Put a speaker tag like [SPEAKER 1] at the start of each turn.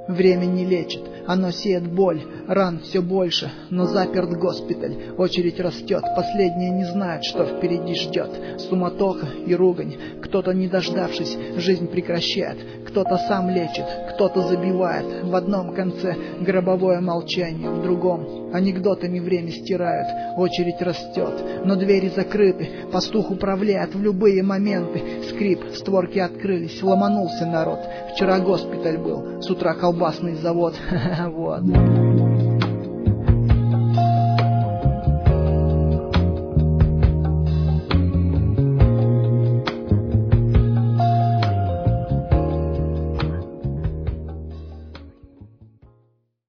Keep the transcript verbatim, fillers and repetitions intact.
[SPEAKER 1] Время не лечит, оно сеет боль, ран все больше, но заперт госпиталь. Очередь растет, последние не знают, что впереди ждет. Суматоха и ругань, кто-то, не дождавшись, жизнь прекращает. Кто-то сам лечит, кто-то забивает. В одном конце гробовое молчание, в другом анекдотами время стирают. Очередь растет, но двери закрыты, пастух управляет в любые моменты. Скрип, створки открылись, ломанулся народ. Вчера госпиталь был, с утра колбасный завод. Вот.